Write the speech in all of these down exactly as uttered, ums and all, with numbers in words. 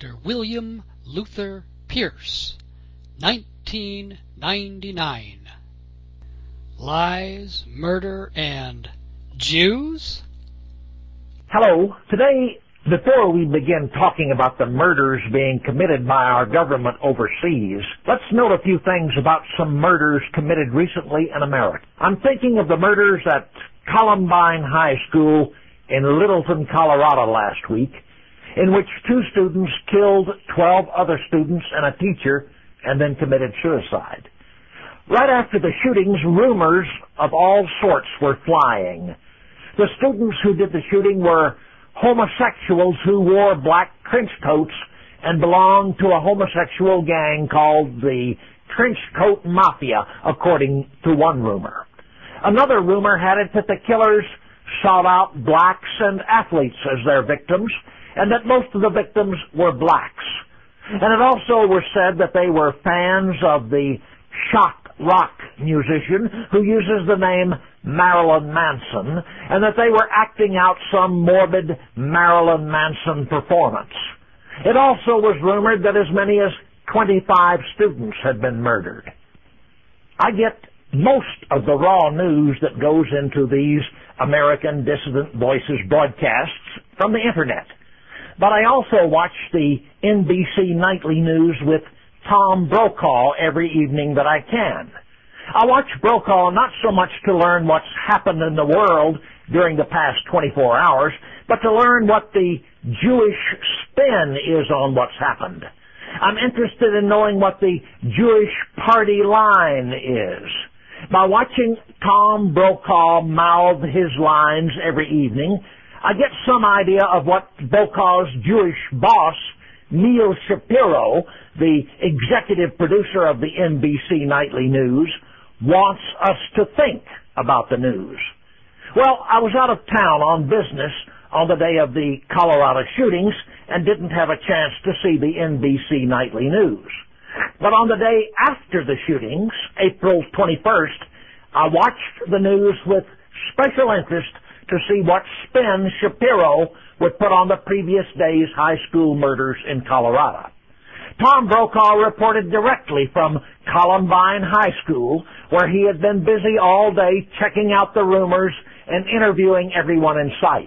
Doctor William Luther Pierce, nineteen ninety-nine. Lies, Murder, and Jews? Hello. Today, before we begin talking about the murders being committed by our government overseas, let's note a few things about some murders committed recently in America. I'm thinking of the murders at Columbine High School in Littleton, Colorado last week, in which two students killed twelve other students and a teacher and then committed suicide. Right after the shootings, rumors of all sorts were flying. The students who did the shooting were homosexuals who wore black trench coats and belonged to a homosexual gang called the Trench Coat Mafia, according to one rumor. Another rumor had it that the killers sought out blacks and athletes as their victims, and that most of the victims were blacks. And it also was said that they were fans of the shock rock musician who uses the name Marilyn Manson, and that they were acting out some morbid Marilyn Manson performance. It also was rumored that as many as twenty-five students had been murdered. I get most of the raw news that goes into these American Dissident Voices broadcasts from the Internet. But I also watch the N B C Nightly News with Tom Brokaw every evening that I can. I watch Brokaw not so much to learn what's happened in the world during the past twenty-four hours, but to learn what the Jewish spin is on what's happened. I'm interested in knowing what the Jewish party line is. By watching Tom Brokaw mouth his lines every evening, I get some idea of what Brokaw's Jewish boss, Neil Shapiro, the executive producer of the N B C Nightly News, wants us to think about the news. Well, I was out of town on business on the day of the Colorado shootings and didn't have a chance to see the N B C Nightly News. But on the day after the shootings, April twenty-first, I watched the news with special interest to see what spin Shapiro would put on the previous day's high school murders in Colorado. Tom Brokaw reported directly from Columbine High School, where he had been busy all day checking out the rumors and interviewing everyone in sight.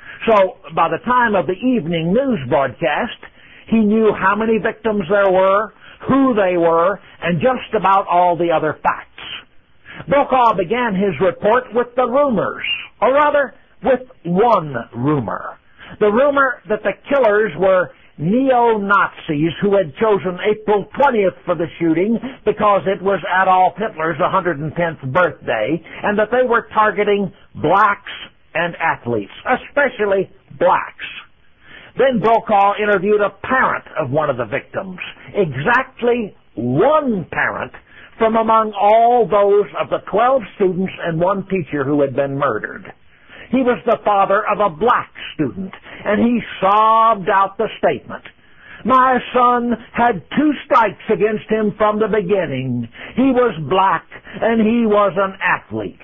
So, by the time of the evening news broadcast, he knew how many victims there were, who they were, and just about all the other facts. Brokaw began his report with the rumors, or rather, with one rumor. The rumor that the killers were neo-Nazis who had chosen April twentieth for the shooting because it was Adolf Hitler's one hundred tenth birthday, and that they were targeting blacks and athletes, especially blacks. Then Brokaw interviewed a parent of one of the victims, exactly one parent from among all those of the twelve students and one teacher who had been murdered. He was the father of a black student, and he sobbed out the statement. My son had two strikes against him from the beginning. He was black, and he was an athlete.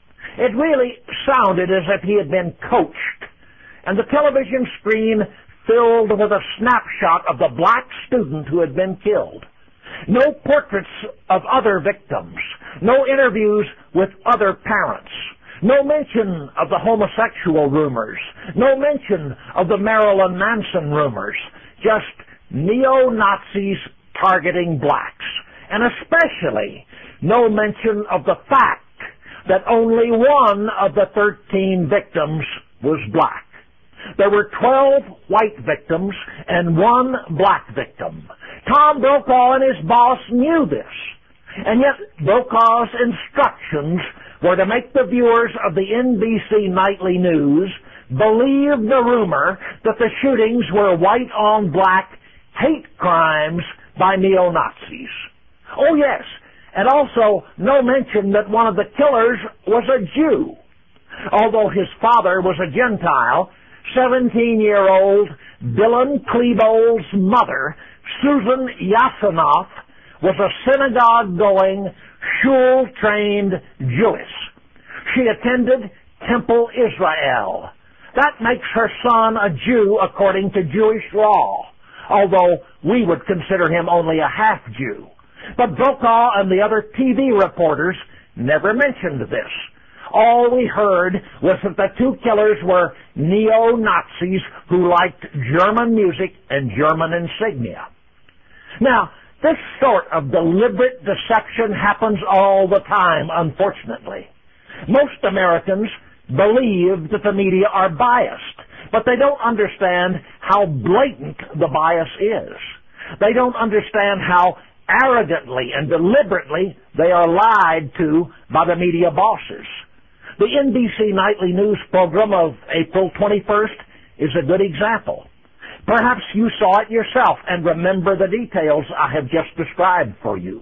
It really sounded as if he had been coached, and the television screen filled with a snapshot of the black student who had been killed. No portraits of other victims, no interviews with other parents, no mention of the homosexual rumors, no mention of the Marilyn Manson rumors, just neo-Nazis targeting blacks, and especially no mention of the fact that only one of the thirteen victims was black. There were twelve white victims and one black victim. Tom Brokaw and his boss knew this, and yet Brokaw's instructions were to make the viewers of the N B C Nightly News believe the rumor that the shootings were white-on-black hate crimes by neo-Nazis. Oh yes, and also no mention that one of the killers was a Jew. Although his father was a Gentile, seventeen-year-old Dylan Klebold's mother, Susan Yasanoff, was a synagogue-going, shul-trained Jewess. She attended Temple Israel. That makes her son a Jew according to Jewish law. although we would consider him only a half-Jew. But Brokaw and the other T V reporters never mentioned this. All we heard was that the two killers were neo-Nazis who liked German music and German insignia. Now, this sort of deliberate deception happens all the time, unfortunately. Most Americans believe that the media are biased, but they don't understand how blatant the bias is. They don't understand how arrogantly and deliberately they are lied to by the media bosses. The N B C Nightly News program of April twenty-first is a good example. Perhaps you saw it yourself and remember the details I have just described for you.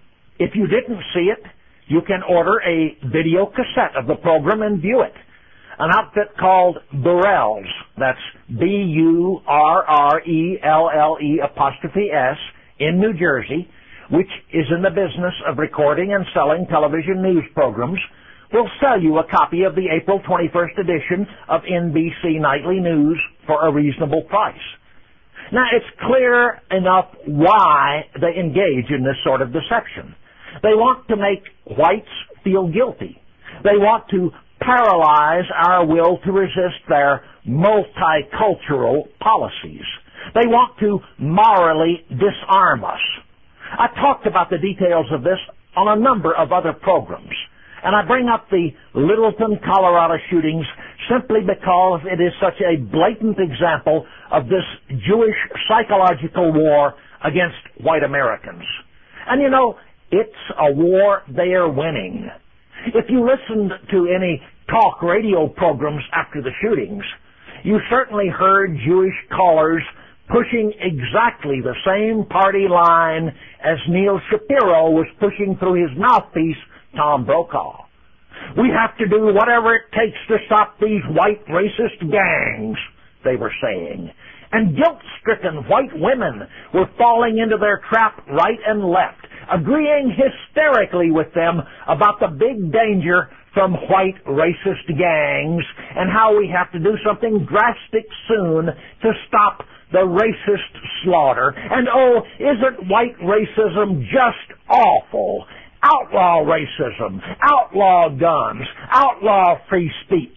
If you didn't see it, you can order a video cassette of the program and view it. An outfit called Burrell's, that's B U R R E L L E apostrophe S, in New Jersey, which is in the business of recording and selling television news programs, will sell you a copy of the April twenty-first edition of N B C Nightly News for a reasonable price. Now, it's clear enough why they engage in this sort of deception. They want to make whites feel guilty. They want to paralyze our will to resist their multicultural policies. They want to morally disarm us. I talked about the details of this on a number of other programs, and I bring up the Littleton, Colorado shootings simply because it is such a blatant example of this Jewish psychological war against white Americans. And you know, it's a war they are winning. If you listened to any talk radio programs after the shootings, you certainly heard Jewish callers pushing exactly the same party line as Neil Shapiro was pushing through his mouthpiece, Tom Brokaw. We have to do whatever it takes to stop these white racist gangs, they were saying. And guilt-stricken white women were falling into their trap right and left, agreeing hysterically with them about the big danger from white racist gangs and how we have to do something drastic soon to stop the racist slaughter. And oh, isn't white racism just awful? Outlaw racism, outlaw guns, outlaw free speech.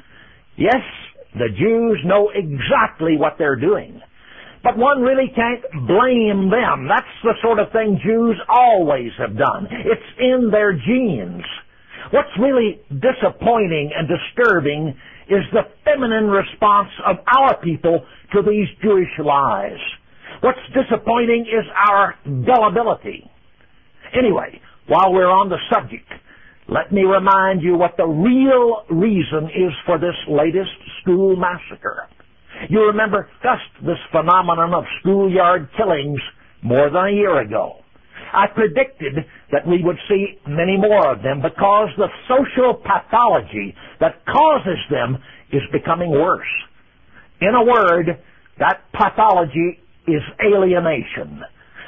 Yes, the Jews know exactly what they're doing. But one really can't blame them. That's the sort of thing Jews always have done. It's in their genes. What's really disappointing and disturbing is the feminine response of our people to these Jewish lies. What's disappointing is our gullibility. Anyway, while we're on the subject, let me remind you what the real reason is for this latest school massacre. You remember discussed this phenomenon of schoolyard killings more than a year ago. I predicted that we would see many more of them because the social pathology that causes them is becoming worse. In a word, that pathology is alienation.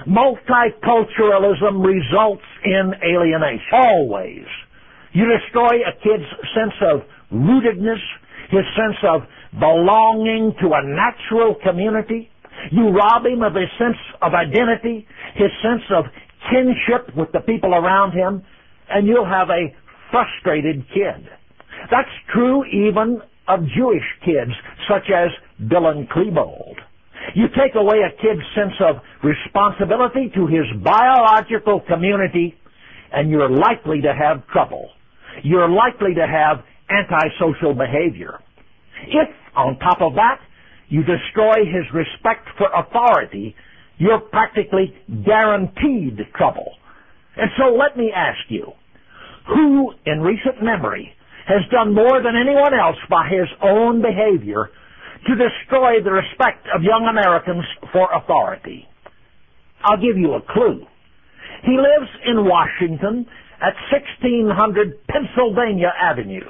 Multiculturalism results in alienation, always. You destroy a kid's sense of rootedness, his sense of belonging to a natural community. You rob him of his sense of identity, his sense of kinship with the people around him, and you'll have a frustrated kid. That's true even of Jewish kids, such as Dylan Klebold. You take away a kid's sense of responsibility to his biological community, and you're likely to have trouble. You're likely to have antisocial behavior. If, on top of that, you destroy his respect for authority, you're practically guaranteed trouble. And so let me ask you, who in recent memory has done more than anyone else by his own behavior to destroy the respect of young Americans for authority? I'll give you a clue. He lives in Washington at sixteen hundred Pennsylvania Avenue.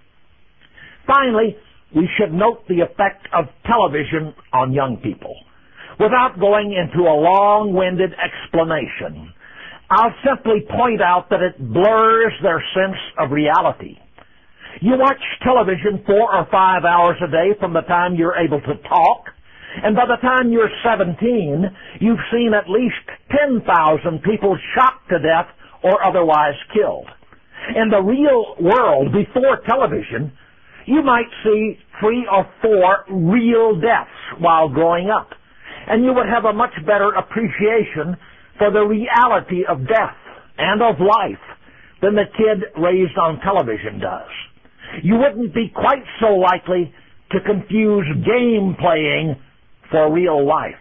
Finally, we should note the effect of television on young people. Without going into a long-winded explanation, I'll simply point out that it blurs their sense of reality. You watch television four or five hours a day from the time you're able to talk, And by the time you're seventeen, you've seen at least ten thousand people shot to death or otherwise killed. In the real world, before television, you might see three or four real deaths while growing up. And you would have a much better appreciation for the reality of death and of life than the kid raised on television does. You wouldn't be quite so likely to confuse game playing for real life.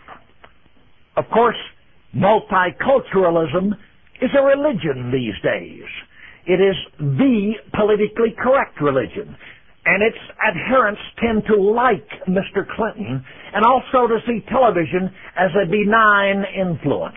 Of course, multiculturalism is a religion these days. It is the politically correct religion, and its adherents tend to like Mister Clinton and also to see television as a benign influence.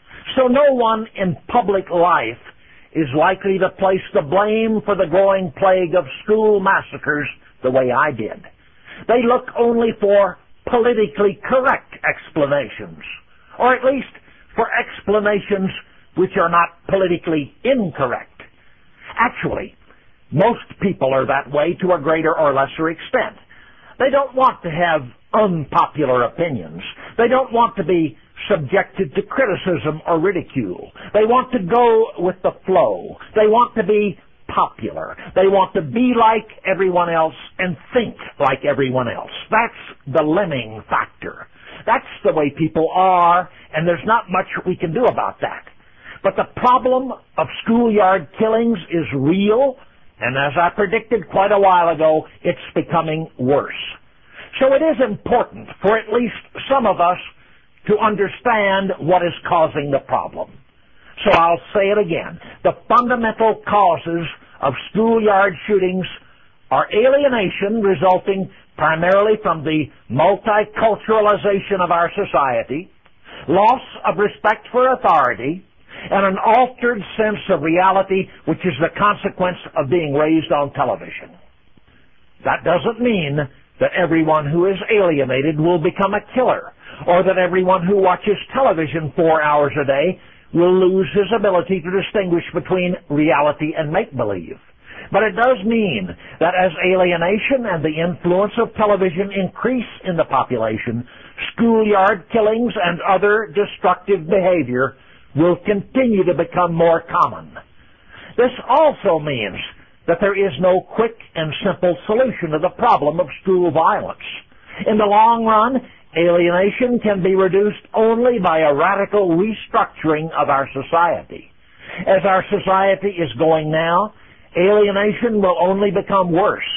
So no one in public life is likely to place the blame for the growing plague of school massacres the way I did. They look only for politically correct explanations, or at least for explanations which are not politically incorrect. Actually, most people are that way to a greater or lesser extent. They don't want to have unpopular opinions. They don't want to be subjected to criticism or ridicule. They want to go with the flow. They want to be popular. They want to be like everyone else and think like everyone else. That's the lemming factor. That's the way people are, and there's not much we can do about that. But the problem of schoolyard killings is real, and as I predicted quite a while ago, it's becoming worse. So it is important for at least some of us to understand what is causing the problem. So I'll say it again. The fundamental causes of schoolyard shootings are alienation resulting primarily from the multiculturalization of our society, loss of respect for authority, and an altered sense of reality which is the consequence of being raised on television. That doesn't mean that everyone who is alienated will become a killer, or that everyone who watches television four hours a day will lose his ability to distinguish between reality and make-believe. But it does mean that as alienation and the influence of television increase in the population, schoolyard killings and other destructive behavior will continue to become more common. This also means that there is no quick and simple solution to the problem of school violence. In the long run, alienation can be reduced only by a radical restructuring of our society. As our society is going now, alienation will only become worse.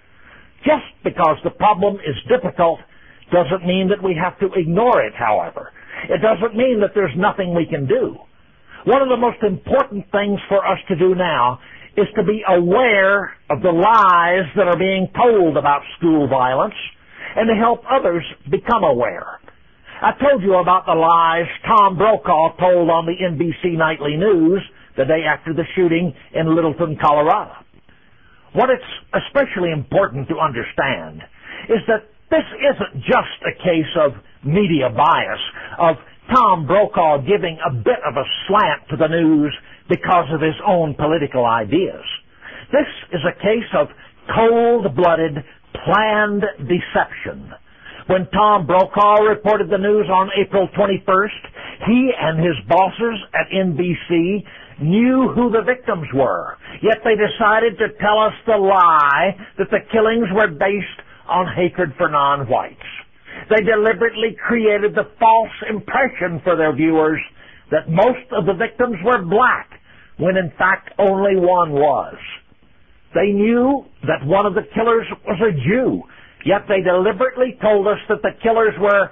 Just because the problem is difficult doesn't mean that we have to ignore it, however. It doesn't mean that there's nothing we can do. One of the most important things for us to do now is to be aware of the lies that are being told about school violence and to help others become aware. I told you about the lies Tom Brokaw told on the N B C Nightly News the day after the shooting in Littleton, Colorado. What it's especially important to understand is that this isn't just a case of media bias, of Tom Brokaw giving a bit of a slant to the news because of his own political ideas. This is a case of cold-blooded, planned deception. When Tom Brokaw reported the news on April twenty-first, he and his bosses at N B C knew who the victims were, yet they decided to tell us the lie that the killings were based on hatred for non-whites. They deliberately created the false impression for their viewers that most of the victims were black, when in fact only one was. They knew that one of the killers was a Jew, yet they deliberately told us that the killers were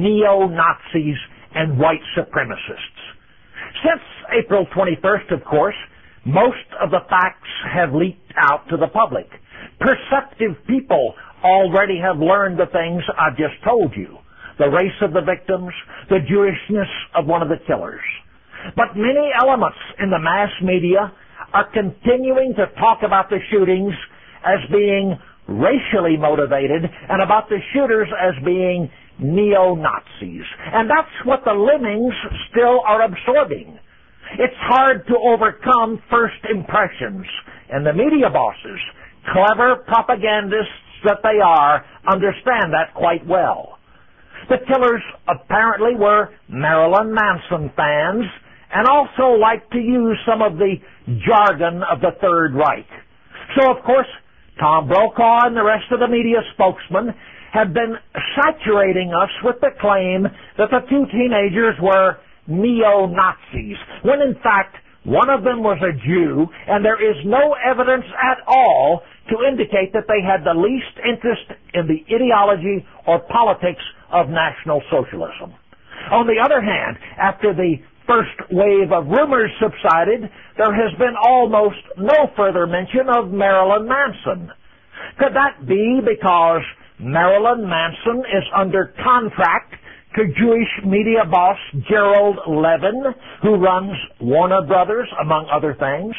neo-Nazis and white supremacists. Since April twenty-first, of course, most of the facts have leaked out to the public. Perceptive people already have learned the things I've just told you, the race of the victims, the Jewishness of one of the killers. But many elements in the mass media are continuing to talk about the shootings as being racially motivated and about the shooters as being neo-Nazis. And that's what the lemmings still are absorbing. It's hard to overcome first impressions, and the media bosses, clever propagandists that they are, understand that quite well. The killers apparently were Marilyn Manson fans and also liked to use some of the jargon of the Third Reich. So, of course, Tom Brokaw and the rest of the media spokesmen have been saturating us with the claim that the two teenagers were neo-Nazis, when in fact one of them was a Jew, and there is no evidence at all to indicate that they had the least interest in the ideology or politics of National Socialism. On the other hand, after the first wave of rumors subsided, there has been almost no further mention of Marilyn Manson. Could that be because Marilyn Manson is under contract to Jewish media boss Gerald Levin, who runs Warner Brothers, among other things?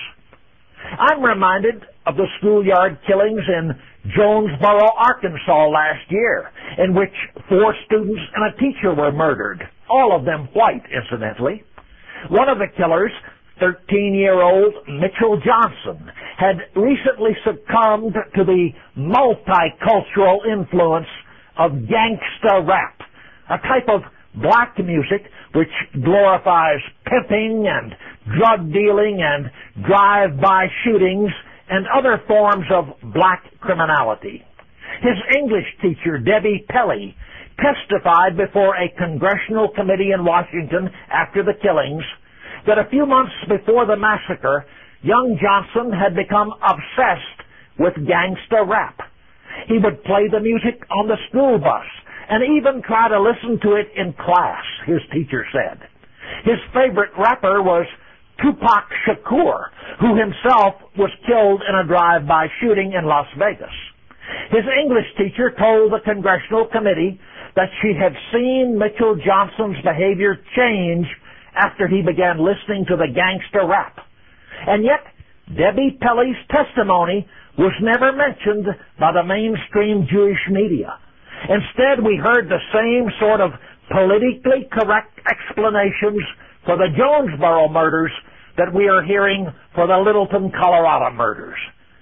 I'm reminded of the schoolyard killings in Jonesboro, Arkansas last year, in which four students and a teacher were murdered, all of them white, incidentally. One of the killers, thirteen-year-old Mitchell Johnson, had recently succumbed to the multicultural influence of gangsta rap, a type of black music which glorifies pimping and drug dealing and drive-by shootings and other forms of black criminality. His English teacher, Debbie Pelley, testified before a congressional committee in Washington after the killings that a few months before the massacre, young Johnson had become obsessed with gangsta rap. He would play the music on the school bus and even try to listen to it in class, his teacher said. His favorite rapper was Tupac Shakur, who himself was killed in a drive-by shooting in Las Vegas. His English teacher told the congressional committee that she had seen Mitchell Johnson's behavior change after he began listening to the gangster rap. And yet, Debbie Pelley's testimony was never mentioned by the mainstream Jewish media. Instead, we heard the same sort of politically correct explanations for the Jonesboro murders that we are hearing for the Littleton, Colorado murders.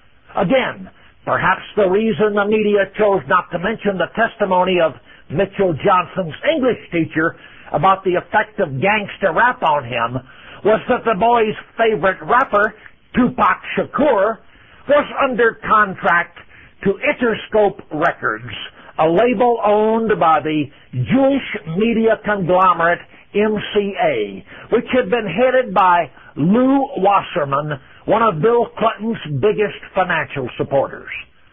Again, perhaps the reason the media chose not to mention the testimony of Mitchell Johnson's English teacher about the effect of gangster rap on him was that the boy's favorite rapper, Tupac Shakur, was under contract to Interscope Records, a label owned by the Jewish media conglomerate M C A, which had been headed by Lew Wasserman, one of Bill Clinton's biggest financial supporters.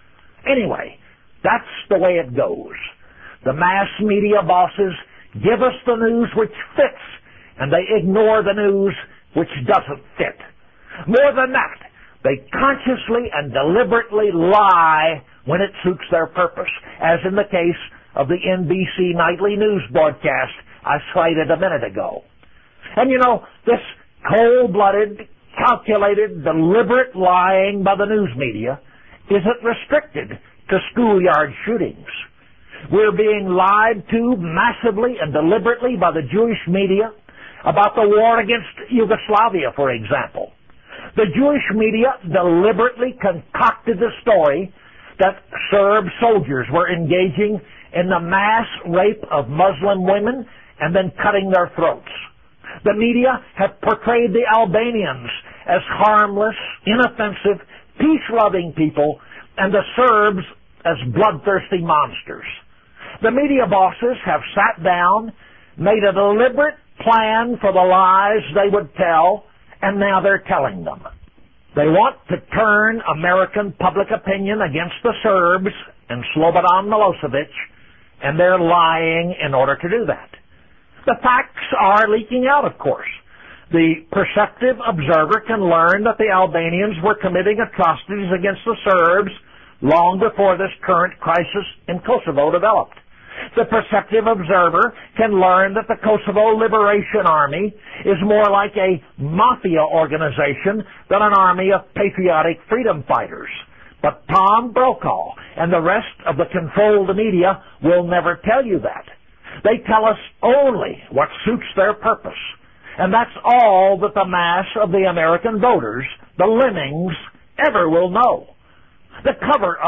Anyway, that's the way it goes. The mass media bosses give us the news which fits, and they ignore the news which doesn't fit. More than that, they consciously and deliberately lie when it suits their purpose, as in the case of the N B C nightly news broadcast I cited a minute ago. And you know, this cold-blooded, calculated, deliberate lying by the news media isn't restricted to schoolyard shootings. We're being lied to massively and deliberately by the Jewish media about the war against Yugoslavia, for example. The Jewish media deliberately concocted the story that Serb soldiers were engaging in the mass rape of Muslim women and then cutting their throats. The media have portrayed the Albanians as harmless, inoffensive, peace-loving people and the Serbs as bloodthirsty monsters. The media bosses have sat down, made a deliberate plan for the lies they would tell, and now they're telling them. They want to turn American public opinion against the Serbs and Slobodan Milosevic, and they're lying in order to do that. The facts are leaking out, of course. The perceptive observer can learn that the Albanians were committing atrocities against the Serbs long before this current crisis in Kosovo developed. The perceptive observer can learn that the Kosovo Liberation Army is more like a mafia organization than an army of patriotic freedom fighters. But Tom Brokaw and the rest of the controlled media will never tell you that. They tell us only what suits their purpose. And that's all that the mass of the American voters, the lemmings, ever will know. The cover of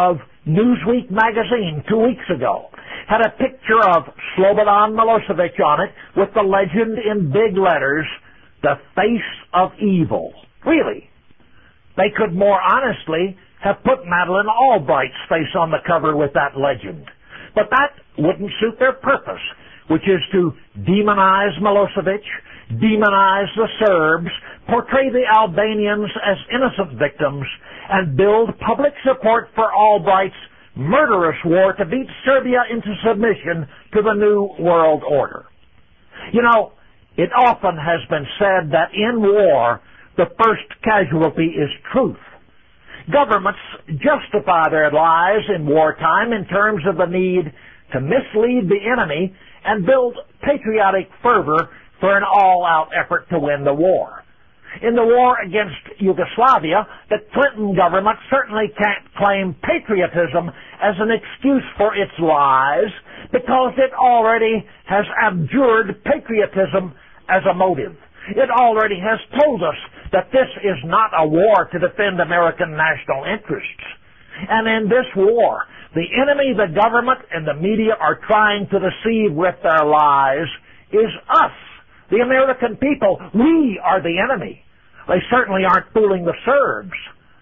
Newsweek magazine two weeks ago had a picture of Slobodan Milosevic on it with the legend in big letters, "The Face of Evil." Really? They could more honestly have put Madeleine Albright's face on the cover with that legend. But that wouldn't suit their purpose, which is to demonize Milosevic, demonize the Serbs, portray the Albanians as innocent victims, and build public support for Albright's murderous war to beat Serbia into submission to the New World Order. You know, it often has been said that in war, the first casualty is truth. Governments justify their lies in wartime in terms of the need to mislead the enemy and build patriotic fervor for an all-out effort to win the war. In the war against Yugoslavia, the Clinton government certainly can't claim patriotism as an excuse for its lies because it already has abjured patriotism as a motive. It already has told us that this is not a war to defend American national interests. And in this war, the enemy the government and the media are trying to deceive with their lies is us, the American people. We are the enemy. They certainly aren't fooling the Serbs.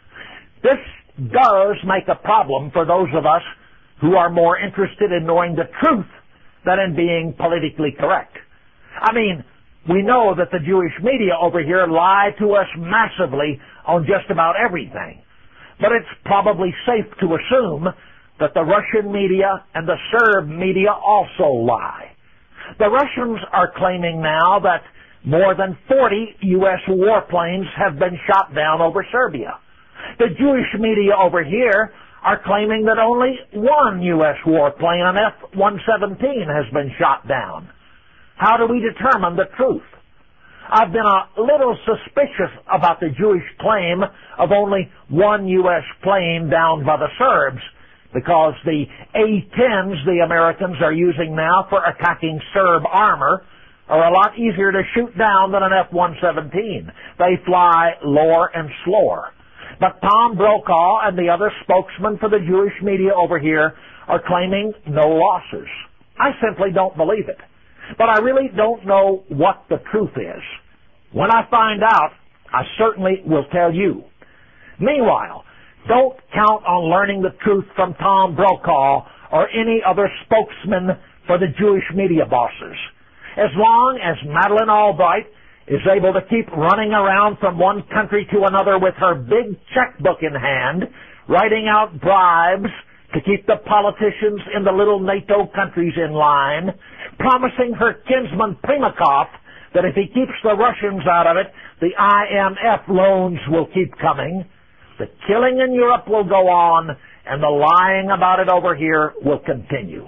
This does make a problem for those of us who are more interested in knowing the truth than in being politically correct. I mean, we know that the Jewish media over here lie to us massively on just about everything. But it's probably safe to assume that the Russian media and the Serb media also lie. The Russians are claiming now that more than forty U S warplanes have been shot down over Serbia. The Jewish media over here are claiming that only one U S warplane, an F one seventeen, has been shot down. How do we determine the truth? I've been a little suspicious about the Jewish claim of only one U S plane down by the Serbs, because the A tens the Americans are using now for attacking Serb armor are a lot easier to shoot down than an F one seventeen. They fly lower and slower. But Tom Brokaw and the other spokesmen for the Jewish media over here are claiming no losses. I simply don't believe it. But I really don't know what the truth is. When I find out, I certainly will tell you. Meanwhile, don't count on learning the truth from Tom Brokaw or any other spokesman for the Jewish media bosses. As long as Madeleine Albright is able to keep running around from one country to another with her big checkbook in hand, writing out bribes to keep the politicians in the little NATO countries in line, promising her kinsman Primakov that if he keeps the Russians out of it, the I M F loans will keep coming, the killing in Europe will go on, and the lying about it over here will continue.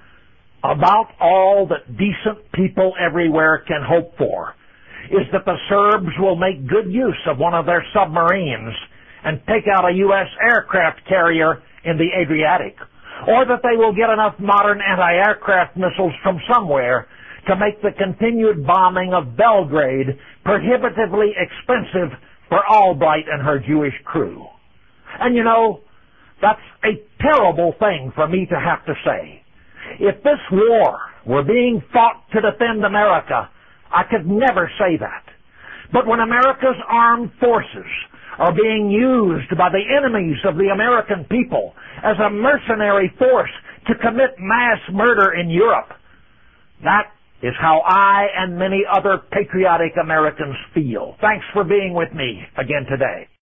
About all that decent people everywhere can hope for is that the Serbs will make good use of one of their submarines and take out a U S aircraft carrier in the Adriatic, or that they will get enough modern anti-aircraft missiles from somewhere to make the continued bombing of Belgrade prohibitively expensive for Albright and her Jewish crew. And you know, that's a terrible thing for me to have to say. If this war were being fought to defend America, I could never say that. But when America's armed forces are being used by the enemies of the American people as a mercenary force to commit mass murder in Europe, that is how I and many other patriotic Americans feel. Thanks for being with me again today.